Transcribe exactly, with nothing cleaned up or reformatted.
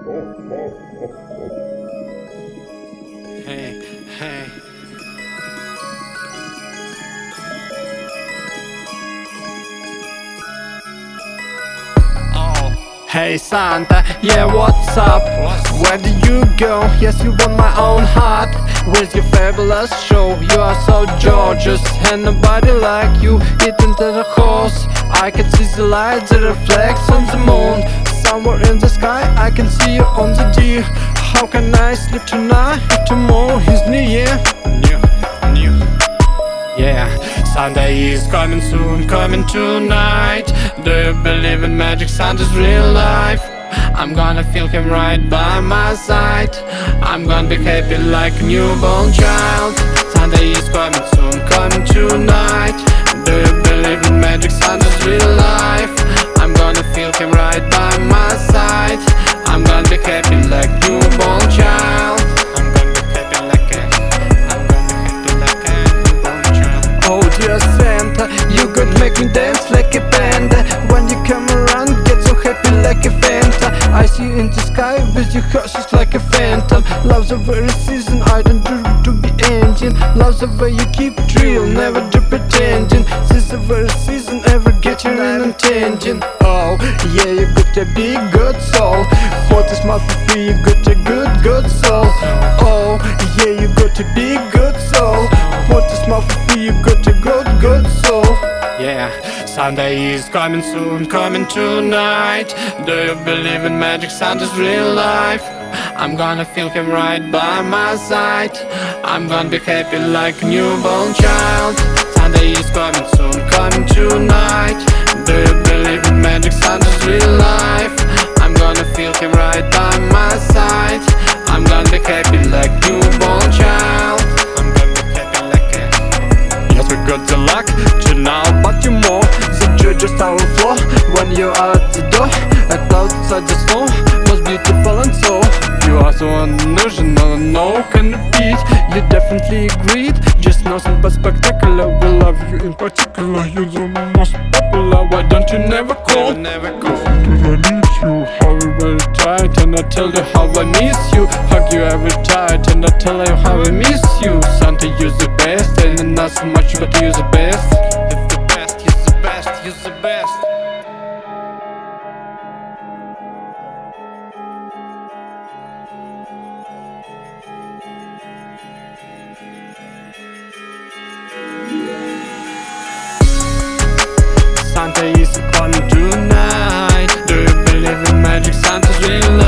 Hey, hey. Oh, hey Santa, yeah, what's up? Where do you go? Yes, you want my own heart. Where's your fabulous show? You are so gorgeous, and nobody like you. Hit into the horse. I can see the light that reflects on the moon. Somewhere in the sky, I can see you on the D. How can I sleep tonight if tomorrow is New Year? New, new. Yeah, Sunday is coming soon, coming tonight. Do you believe in magic? Santa's real life. I'm gonna feel him right by my side. I'm gonna be happy like a newborn child. Sunday is coming soon, coming tonight. Do you believe in magic? Santa's real life. I'm gonna feel him right by my side. I'm gonna be happy like a newborn child. I'm gonna be happy like a I'm gonna be happy like a newborn child. Oh dear Santa, you could make me dance like a panda. When you come around, get so happy like a Fanta. I see you in the sky with your horses like a phantom. Love's the very season, I don't do to be engine. Love's the way you keep it real, never do pretending. This the very season, ever get you in a tangent. Oh, yeah, you got a big good soul. What is my for you got a good, good soul. Oh, yeah, you got a big good soul. What is my for you got a good, good soul. Yeah, Sunday is coming soon, coming tonight. Do you believe in magic? Santa's real life. I'm gonna feel him right by my side. I'm gonna be happy like a newborn child. Sunday is coming soon, coming tonight. Do you believe in magic? Santa's real life. I'm gonna feel him right by my side. I'm gonna be happy like a newborn child. I'm gonna be happy like a Yes, we got the luck to now, but you more. The joy just overflow when you are at the door. And outside the snow, most beautiful and so. You are so unusual, no can repeat. You definitely agreed, just know something spectacular. We love you in particular, you're the most popular. Why don't you never call? Never, never call. Did I need you? How we very tight, and I tell you how I miss you. Hug you every tight, and I tell you how I miss you. Santa, you're the best, and not so much, but you're the best. You're the best, you're the best, you're the best. Santa is coming tonight. Do you believe in magic? Santa's real life.